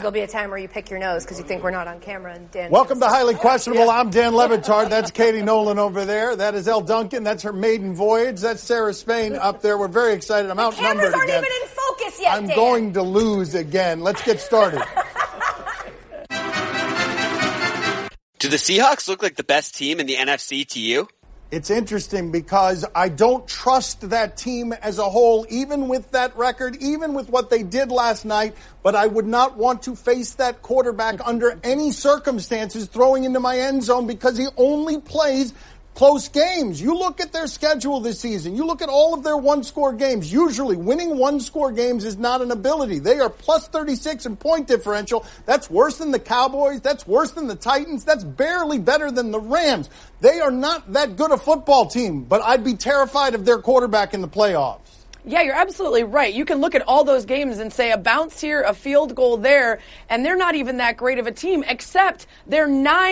there'll be a time where you pick your nose because you think we're not on camera. And Dan. Welcome to Highly Questionable. I'm Dan Levitard. That's Katie Nolan over there. That is Elle Duncan. That's her maiden voyage. That's Sarah Spain up there. We're very excited. I'm outnumbered cameras aren't again. even in focus yet, I'm Dan. going to lose again. Let's get started. Do the Seahawks look like the best team in the NFC to you? It's interesting because I don't trust that team as a whole, even with that record, even with what they did last night. But I would not want to face that quarterback under any circumstances throwing into my end zone because he only plays close games. You look at their schedule this season. You look at all of their one-score games. Usually, winning one-score games is not an ability. They are plus 36 in point differential. That's worse than the Cowboys. That's worse than the Titans. That's barely better than the Rams. They are not that good a football team, but I'd be terrified of their quarterback in the playoffs. Yeah, you're absolutely right. You can look at all those games and say a bounce here, a field goal there, and they're not even that great of a team, except they're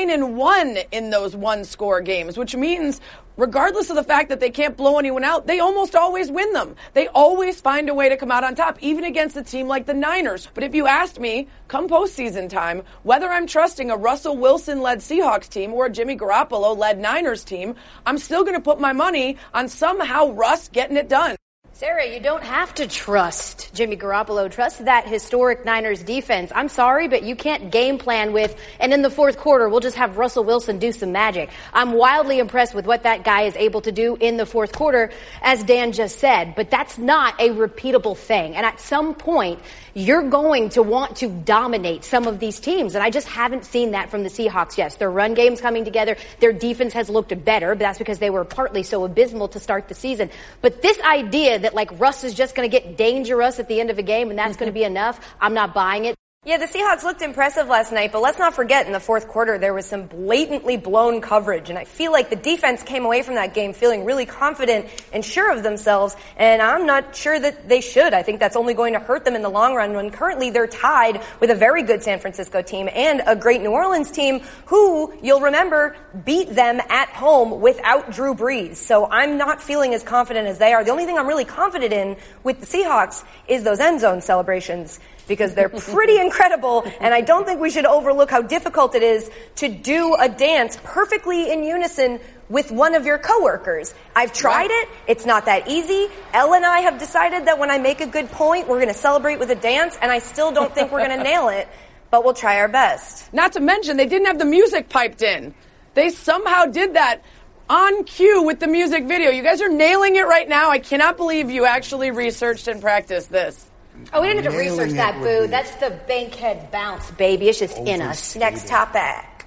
9-1 in those one-score games, which means regardless of the fact that they can't blow anyone out, they almost always win them. They always find a way to come out on top, even against a team like the Niners. But if you asked me, come postseason time, whether I'm trusting a Russell Wilson-led Seahawks team or a Jimmy Garoppolo-led Niners team, I'm still going to put my money on somehow Russ getting it done. Sarah, you don't have to trust Jimmy Garoppolo. Trust that historic Niners defense. I'm sorry, but you can't game plan with, and in the fourth quarter, we'll just have Russell Wilson do some magic. I'm wildly impressed with what that guy is able to do in the fourth quarter, as Dan just said, but that's not a repeatable thing. And at some point, you're going to want to dominate some of these teams, and I just haven't seen that from the Seahawks. Yes, their run game's coming together. Their defense has looked better, but that's because they were partly so abysmal to start the season. But this idea that like Russ is just going to get dangerous at the end of a game and that's going to be enough, I'm not buying it. Yeah, the Seahawks looked impressive last night, but let's not forget in the fourth quarter there was some blatantly blown coverage, and I feel like the defense came away from that game feeling really confident and sure of themselves, and I'm not sure that they should. I think that's only going to hurt them in the long run when currently they're tied with a very good San Francisco team and a great New Orleans team who, you'll remember, beat them at home without Drew Brees. So I'm not feeling as confident as they are. The only thing I'm really confident in with the Seahawks is those end zone celebrations, because they're pretty incredible, and I don't think we should overlook how difficult it is to do a dance perfectly in unison with one of your coworkers. I've tried it. It's not that easy. Elle and I have decided that when I make a good point, we're going to celebrate with a dance, and I still don't think we're going to nail it, but we'll try our best. Not to mention, they didn't have the music piped in. They somehow did that on cue with the music video. You guys are nailing it right now. I cannot believe you actually researched and practiced this. Oh, we didn't have to research that, Boo. That's the Bankhead bounce, baby. It's just in us. Next topic.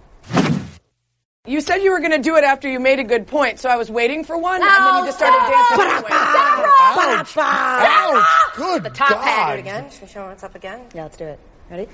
You said you were going to do it after you made a good point, so I was waiting for one, and then you just started dancing anyway. Ouch! Good The top God. hat. Do it again. Should we show what's up again? Yeah, let's do it. Ready?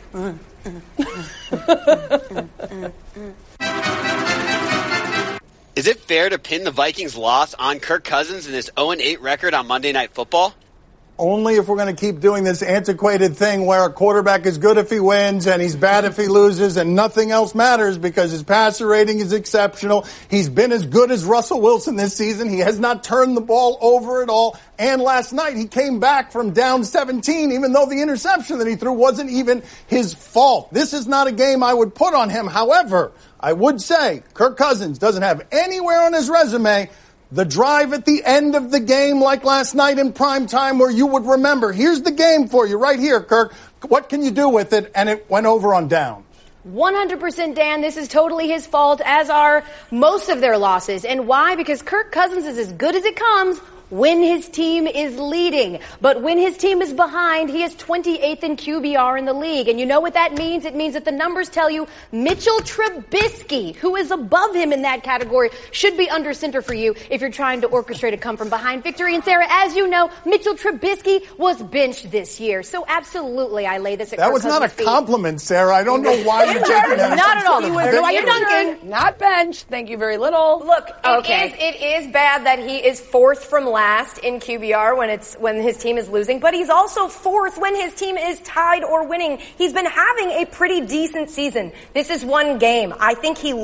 Is it fair to pin the Vikings' loss on Kirk Cousins and his 0-8 record on Monday Night Football? Only if we're going to keep doing this antiquated thing where a quarterback is good if he wins and he's bad if he loses and nothing else matters because his passer rating is exceptional. He's been as good as Russell Wilson this season. He has not turned the ball over at all. And last night he came back from down 17 even though the interception that he threw wasn't even his fault. This is not a game I would put on him. However, I would say Kirk Cousins doesn't have anywhere on his resume the drive at the end of the game like last night in prime time where you would remember, here's the game for you right here, Kirk. What can you do with it? And it went over on down. 100% Dan, this is totally his fault, as are most of their losses. And why? Because Kirk Cousins is as good as it comes when his team is leading. But when his team is behind, he is 28th in QBR in the league. And you know what that means? It means that the numbers tell you Mitchell Trubisky, who is above him in that category, should be under center for you if you're trying to orchestrate a come-from-behind victory. And Sarah, as you know, Mitchell Trubisky was benched this year. So absolutely, I lay this at That was not a compliment, Sarah. I don't know why you're taking that. Not at all. He was not benched. Thank you very little. Look, it is bad that he is fourth from last in QBR when his team is losing, but he's also fourth when his team is tied or winning. He's been having a pretty decent season. This is one game. I think he looked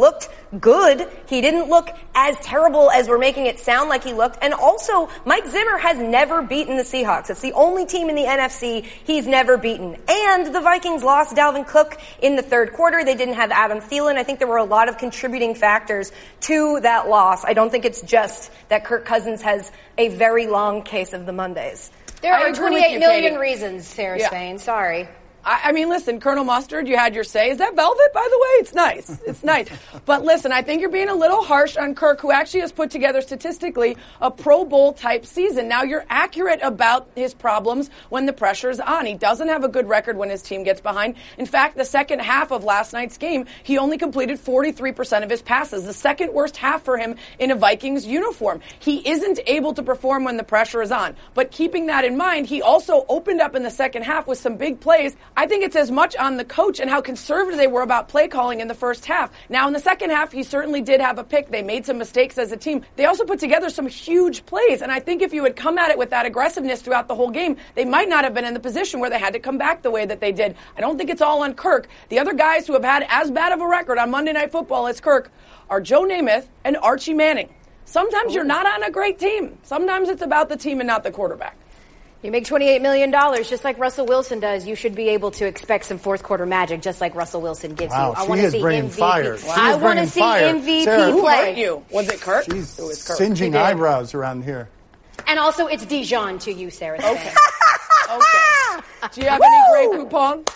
good. He didn't look as terrible as we're making it sound like he looked. And also, Mike Zimmer has never beaten the Seahawks. It's the only team in the NFC he's never beaten. And the Vikings lost Dalvin Cook in the third quarter. They didn't have Adam Thielen. I think there were a lot of contributing factors to that loss. I don't think it's just that Kirk Cousins has a very long case of the Mondays. There are 28 million reasons, Sarah Spain. Sorry. I mean, listen, Colonel Mustard, you had your say. Is that velvet, by the way? It's nice. It's nice. But listen, I think you're being a little harsh on Kirk, who actually has put together statistically a Pro Bowl type season. Now, you're accurate about his problems when the pressure's on. He doesn't have a good record when his team gets behind. In fact, the second half of last night's game, he only completed 43% of his passes, the second worst half for him in a Vikings uniform. He isn't able to perform when the pressure is on. But keeping that in mind, he also opened up in the second half with some big plays. I think it's as much on the coach and how conservative they were about play calling in the first half. Now, in the second half, he certainly did have a pick. They made some mistakes as a team. They also put together some huge plays, and I think if you had come at it with that aggressiveness throughout the whole game, they might not have been in the position where they had to come back the way that they did. I don't think it's all on Kirk. The other guys who have had as bad of a record on Monday Night Football as Kirk are Joe Namath and Archie Manning. Sometimes you're not on a great team. Sometimes it's about the team and not the quarterback. You make $28 million just like Russell Wilson does. You should be able to expect some fourth quarter magic just like Russell Wilson gives you. I want to see MVP. I want to see MVP Sarah, play. You. Was it Kirk? She's it was Kirk. singeing eyebrows around here. And also, it's Dijon to you, Sarah. Okay. Do you have any great coupon?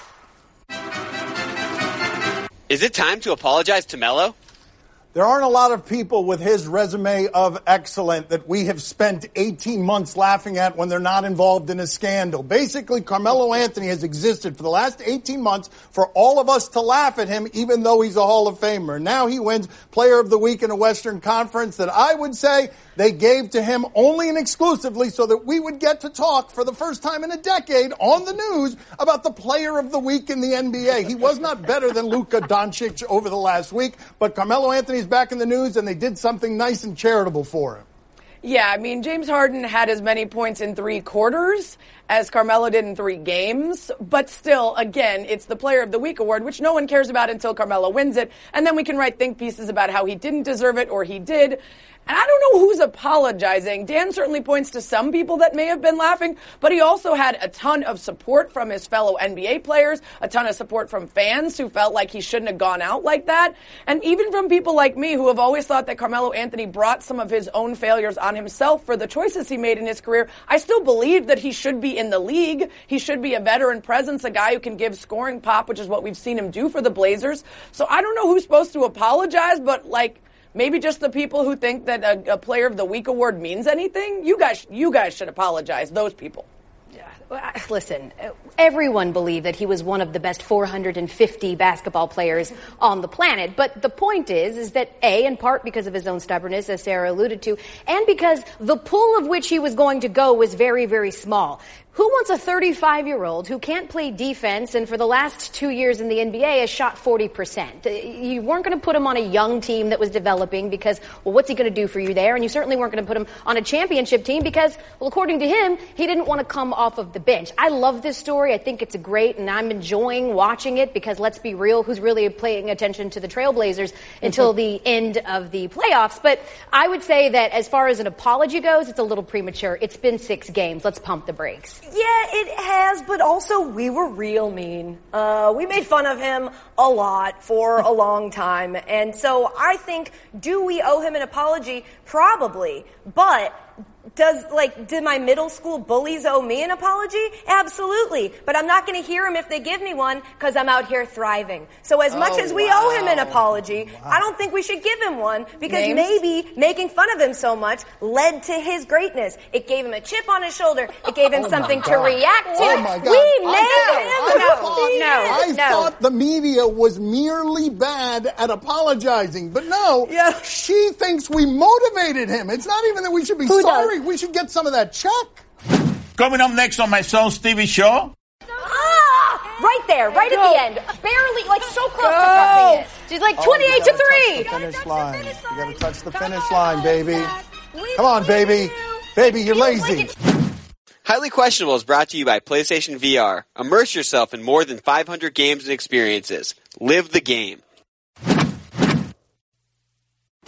Is it time to apologize to Melo? There aren't a lot of people with his resume of excellent that we have spent 18 months laughing at when they're not involved in a scandal. Basically, Carmelo Anthony has existed for the last 18 months for all of us to laugh at him, even though he's a Hall of Famer. Now he wins Player of the Week in a Western Conference that I would say they gave to him only and exclusively so that we would get to talk for the first time in a decade on the news about the Player of the Week in the NBA. He was not better than Luka Doncic over the last week, but Carmelo Anthony's back in the news, and they did something nice and charitable for him. Yeah, I mean, James Harden had as many points in 3 quarters as Carmelo did in 3 games. But still, again, it's the Player of the Week award, which no one cares about until Carmelo wins it. And then we can write think pieces about how he didn't deserve it or he did. And I don't know who's apologizing. Dan certainly points to some people that may have been laughing, but he also had a ton of support from his fellow NBA players, a ton of support from fans who felt like he shouldn't have gone out like that, and even from people like me who have always thought that Carmelo Anthony brought some of his own failures on himself for the choices he made in his career. I still believe that he should be in the league. He should be a veteran presence, a guy who can give scoring pop, which is what we've seen him do for the Blazers. So I don't know who's supposed to apologize, but maybe just the people who think that a Player of the Week award means anything. You guys should apologize. Those people. Listen, everyone believed that he was one of the best 450 basketball players on the planet. But the point is that A, in part because of his own stubbornness, as Sarah alluded to, and because the pool of which he was going to go was very, very small. Who wants a 35-year-old who can't play defense and for the last 2 years in the NBA has shot 40%? You weren't going to put him on a young team that was developing because, well, what's he going to do for you there? And you certainly weren't going to put him on a championship team because, well, according to him, he didn't want to come off of the bench. I love this story. I think it's great, and I'm enjoying watching it because, let's be real, who's really paying attention to the Trailblazers until the end of the playoffs? But I would say that as far as an apology goes, it's a little premature. It's been 6 games. Let's pump the brakes. Yeah, it has, but also we were real mean. We made fun of him a lot for a long time. And so I think, do we owe him an apology? Probably. But did my middle school bullies owe me an apology? Absolutely. But I'm not going to hear him if they give me one because I'm out here thriving. So as much as we owe him an apology, I don't think we should give him one because maybe making fun of him so much led to his greatness. It gave him a chip on his shoulder. It gave him something to react to. Oh my God. We made him. I thought the media was merely bad at apologizing. But no, she thinks we motivated him. It's not even that we should be sorry. We should get some of that check. Coming up next on my son Stevie Show. Right there, right at the end. Barely, so close to touching it. She's like 28 to 3. You got to touch the finish line, baby. Come on, baby. Baby, you're lazy. Highly Questionable is brought to you by PlayStation VR. Immerse yourself in more than 500 games and experiences. Live the game.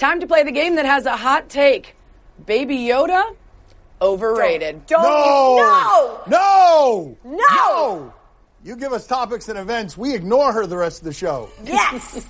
Time to play the game that has a hot take. Baby Yoda, overrated. No! You give us topics and events, we ignore her the rest of the show. Yes.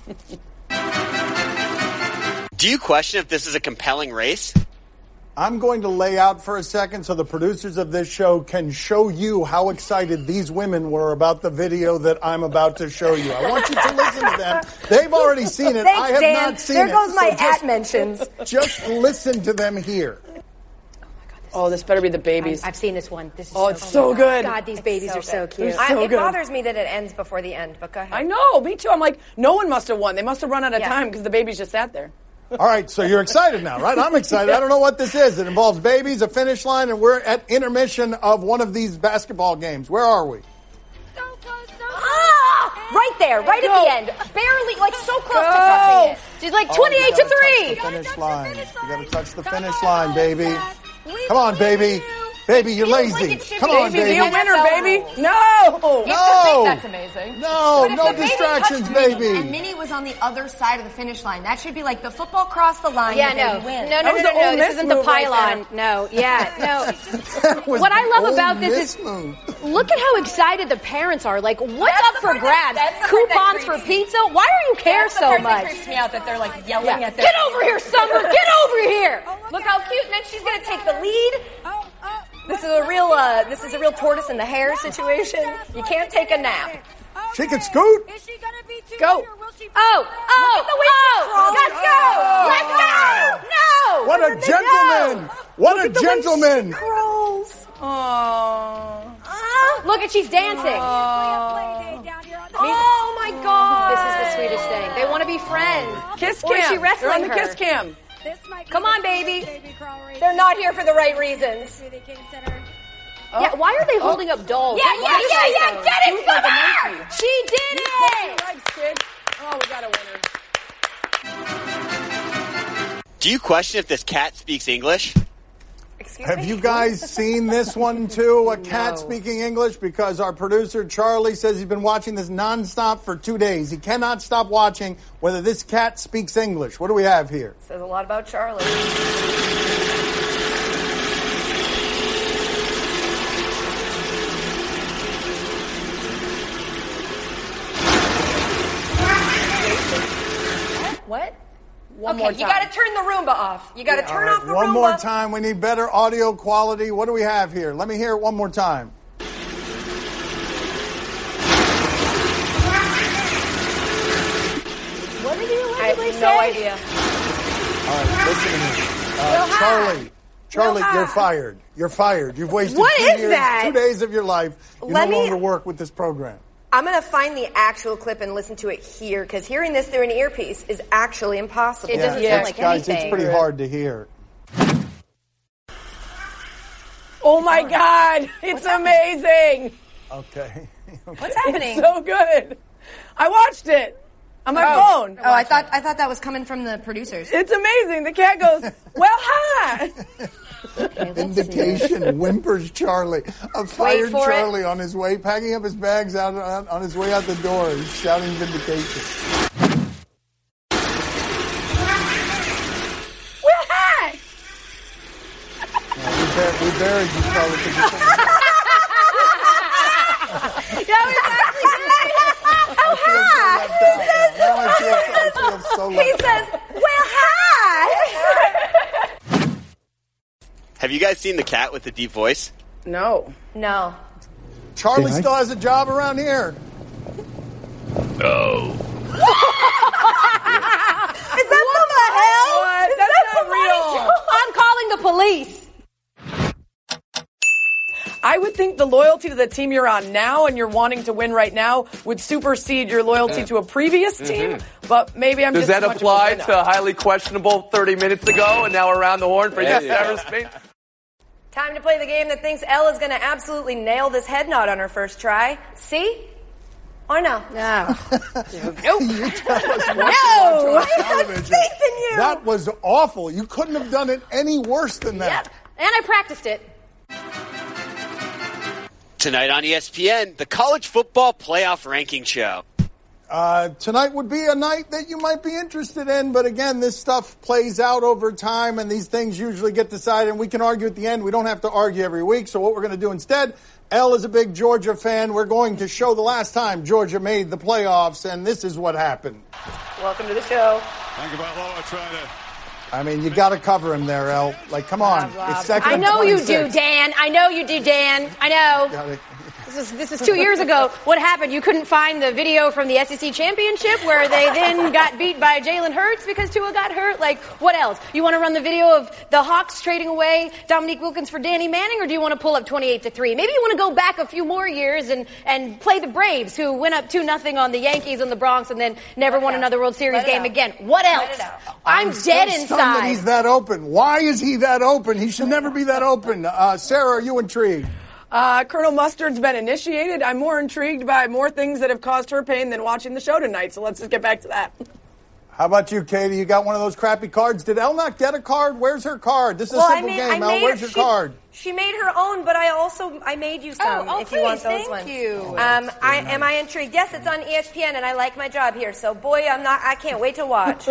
Do you question if this is a compelling race? I'm going to lay out for a second so the producers of this show can show you how excited these women were about the video that I'm about to show you. I want you to listen to them. They've already seen it. Thanks, I have Dan. not seen it. There goes my just, mentions. Just listen to them here. Oh, this better be the babies. I've seen this one. This is it's so good. God, these babies are so cute. So It good. bothers me that it ends before the end, but go ahead. I know, me too. I'm like, no one must have won. They must have run out of Yeah. time because the babies just sat there. All right, so you're excited now, right? I'm excited. I don't know what this is. It involves babies, a finish line, and we're at intermission of one of these basketball games. Where are we? Right there, right at the end. Barely, like so close to touching it. She's like 28 to 3. Finish line. You got to touch the finish line, baby. Come on, baby. Baby, you're lazy. Come on, Baby, baby. be a winner, baby. No. No. That's amazing. No, But if no the baby distractions, touched Minnie baby. And Minnie was on the other side of the finish line. That should be like the football crossed the line. Yeah, the no. baby wins. That was the Ole This Miss isn't the move right pylon. No, Was What I love Ole about this Miss is, move. look at how excited the parents are. Like, what's That's up the for part grabs? that's the part that Coupons for creeps pizza? Why do you care That's the so part that much? creeps me out that they're like yelling at them. Get over here, Summer! Get over here! Look how cute. And then she's going to take the lead. This is a real tortoise in the hare situation. You can't take a nap. She can scoot. Is she gonna be too Go. late, or will she Oh, let's go! No! What a gentleman. What a gentleman. Scrolls. Oh. Look at, she's dancing. play down here on the Oh my God. This is the sweetest thing. They want to be friends. Kiss Or is cam. she wrestling They're on the her? kiss cam. This might be Come on, baby. crawl race They're not here for the right reasons. to the King Center. Yeah, why are they holding up dolls? Yeah, They want to fight them. Get it, Like a Summer! monkey. She did Your it! legs, kid. Oh, we got a winner. Do you question if this cat speaks English? Excuse Have me? you guys seen this one too? A cat speaking English? Because our producer Charlie says he's been watching this nonstop for 2 days. He cannot stop watching whether this cat speaks English. What do we have here? Says a lot about Charlie. What? One more Okay, time. you got to turn the Roomba off. You got to turn off the One Roomba. more time. We need better audio quality. What do we have here? Let me hear it one more time. What did you I have allegedly no say? idea. All right, listen to me. Charlie, you're fired. You're fired. You've wasted What 2 is years, that? 2 days of your life. You Let no me- longer work with this program. I'm going to find the actual clip and listen to it here because hearing this through an earpiece is actually impossible. It doesn't Yeah, sound it's, like guys, anything. it's pretty hard to hear. Oh my God. It's amazing. Okay. What's happening? It's so good. I watched it on my phone. Oh, I thought that was coming from the producers. It's amazing. The cat goes, well, hi. Vindication, whimpers Charlie. A fired for it. Charlie on his way, packing up his bags out on his way out the door. He's shouting vindication. Well, hi. We buried you, Charlie. 'cause you couldn't- I feel so left out now. Now I feel so He left out. says, well, hi. Have you guys seen the cat with the deep voice? No. No. Charlie still has a job around here. No. Is that what the hell? What? Is That's that not somebody- real. I'm calling the police. I would think the loyalty to the team you're on now and you're wanting to win right now would supersede your loyalty to a previous team, but maybe I'm Does just that too much of a apply winner. to highly questionable 30 minutes ago and now around the horn for Sarah Spain? Time to play the game that thinks Ella's going to absolutely nail this head knot on her first try. See? Or no? No. You tell us what No! to watch on I have television. faith in you! That was awful. You couldn't have done it any worse than that. Yep. And I practiced it. Tonight on ESPN, the College Football Playoff Ranking Show. Tonight would be a night that you might be interested in, but again, this stuff plays out over time, and these things usually get decided, and we can argue at the end. We don't have to argue every week, so what we're going to do instead, Elle is a big Georgia fan. We're going to show the last time Georgia made the playoffs, and this is what happened. Welcome to the show. Think about Loa trying to... I mean, you got to cover him there, Elle. Like, come on. It's second I and know 26. you do, Dan. I know you do, Dan. I know. This is 2 years ago. What happened? You couldn't find the video from the SEC Championship where they then got beat by Jalen Hurts because Tua got hurt? Like, what else? You want to run the video of the Hawks trading away Dominique Wilkins for Danny Manning, or do you want to pull up 28-3? Maybe you want to go back a few more years and play the Braves, who went up 2-0 on the Yankees in the Bronx and then never won another World Series game again. What else? I'm dead stunned inside. that he's that open. Why is he that open? He should never be that open. Sarah, are you intrigued? Colonel Mustard's been initiated. I'm more intrigued by more things that have caused her pain than watching the show tonight, so let's just get back to that. How about you, Katie? You got one of those crappy cards. Did Elle not get a card? Where's her card? This is a simple game, Elle. Where's your card? She made her own, but I made you some if you want those ones. Thank you. Am I intrigued? Yes, it's on ESPN, and I like my job here. So, boy, I can't wait to watch.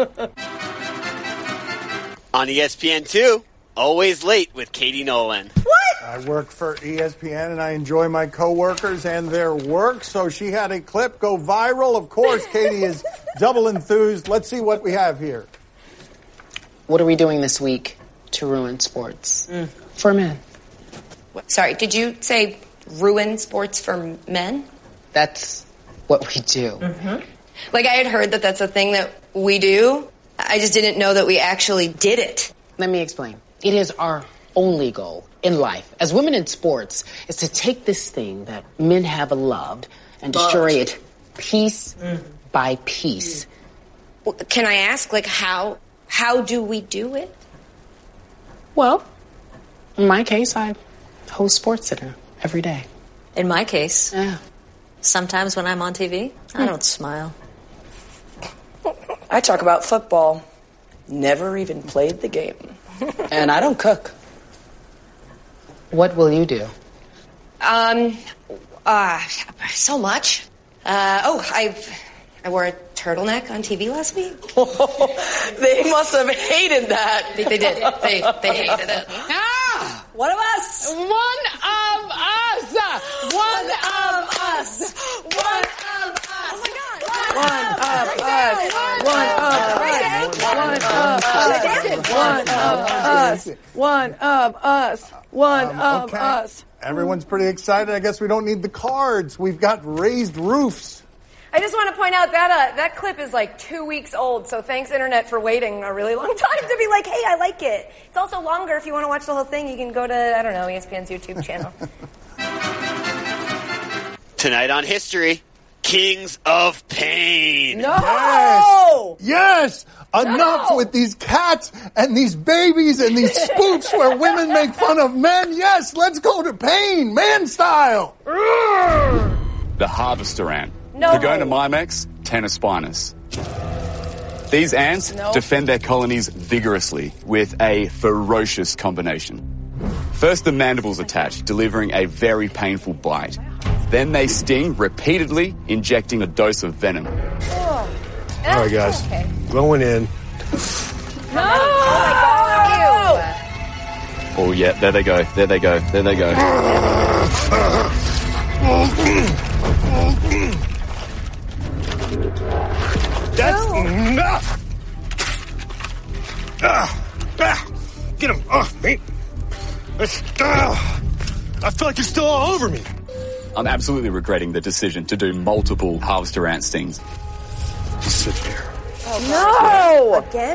On ESPN2, Always Late with Katie Nolan. What? I work for ESPN, and I enjoy my coworkers and their work, so she had a clip go viral. Of course, Katie is double enthused. Let's see what we have here. What are we doing this week to ruin sports for men? Sorry, did you say ruin sports for men? That's what we do. Mm-hmm. Like, I had heard that that's a thing that we do. I just didn't know that we actually did it. Let me explain. It is our only goal in life, as women in sports, is to take this thing that men have loved and destroy it piece by piece. Well, can I ask, like, how do we do it? Well, in my case, I host Sports Center every day. In my case, yeah. Sometimes when I'm on TV, I don't smile. I talk about football. Never even played the game. And I don't cook. What will you do? So much. I wore a turtleneck on TV last week. They must have hated that. They did. They hated it. Ah! One of us. One of us. One of us. One of us. Oh my God. One of us. One of us. One of us. Everyone's pretty excited. I guess we don't need the cards. We've got raised roofs. I just want to point out that that clip is like 2 weeks old, so thanks, Internet, for waiting a really long time to be like, hey, I like it. It's also longer. If you want to watch the whole thing, you can go to, I don't know, ESPN's YouTube channel. Tonight on History, Kings of Pain. No! Yes! Enough with these cats and these babies and these spoofs where women make fun of men. Yes, let's go to pain, man style. The harvester ant. No. Pagona tennispinus. These ants defend their colonies vigorously with a ferocious combination. First, the mandibles attach, delivering a very painful bite. Then they sting repeatedly, injecting a dose of venom. Oh. All right, guys. Okay. Going in. No! Oh my God! Oh, yeah, there they go. There they go. There they go. That's enough! Get him off me! I feel like you're still all over me. I'm absolutely regretting the decision to do multiple harvester ant stings. Sit there. No! Again?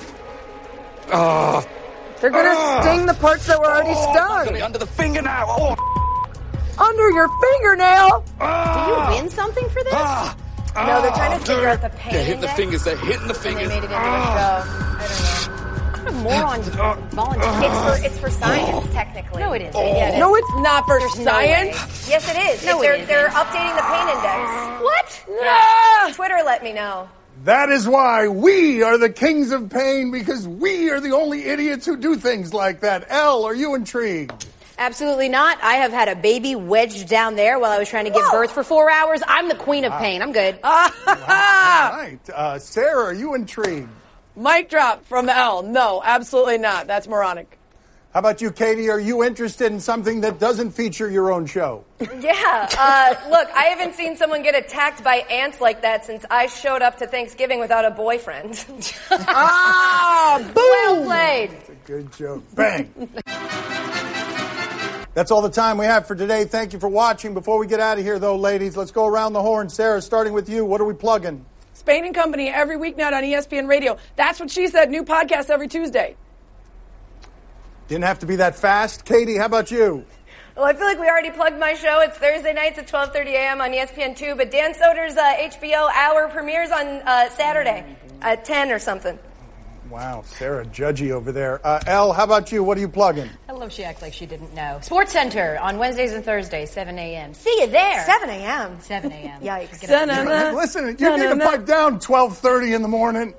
They're gonna sting the parts that were already stung. Under the fingernail. Oh. Under your fingernail. Do you win something for this? No, they're trying to figure out the pain They're hitting the index. fingers. They're hitting the fingers. They made it into a show. I don't know. What kind of morons volunteer? It's for science, technically. No, it isn't. Yeah, it is. No, it's not for no science. Yes, it is. No, They're updating the pain index. What? Ah! Twitter let me know. That is why we are the kings of pain, because we are the only idiots who do things like that. Elle, are you intrigued? Absolutely not. I have had a baby wedged down there while I was trying to give birth for 4 hours. I'm the queen of pain. I'm good. All right. Sarah, are you intrigued? Mic drop from L. No, absolutely not. That's moronic. How about you, Katie? Are you interested in something that doesn't feature your own show? Yeah. Look, I haven't seen someone get attacked by ants like that since I showed up to Thanksgiving without a boyfriend. Boom! Well played. That's a good joke. Bang. That's all the time we have for today. Thank you for watching. Before we get out of here, though, ladies, let's go around the horn. Sarah, starting with you, what are we plugging? Spain and Company every weeknight on ESPN Radio. That's What She Said. New podcast every Tuesday. Didn't have to be that fast. Katie, how about you? Well, I feel like we already plugged my show. It's Thursday nights at 12:30 a.m. on ESPN2, but Dan Soder's HBO Hour premieres on Saturday at 10 or something. Wow, Sarah Judgy over there. Elle, how about you? What are you plugging? I love she acts like she didn't know. Sports Center on Wednesdays and Thursdays, 7 a.m. See you there. 7 a.m. 7 a.m. Yikes. Listen, you need to pipe down 12:30 in the morning.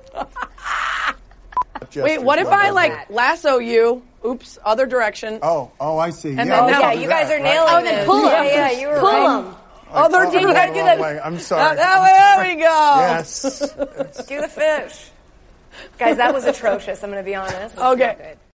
Wait, what if I lasso you? Oops, other direction. Oh, I see. And yeah, then yeah, you guys are nailing then pull them. Yeah, you were pull right. them. Other direction. You gotta do that. Way. I'm sorry. There we go. Yes. Do the fish. Guys, that was atrocious, I'm going to be honest. Okay.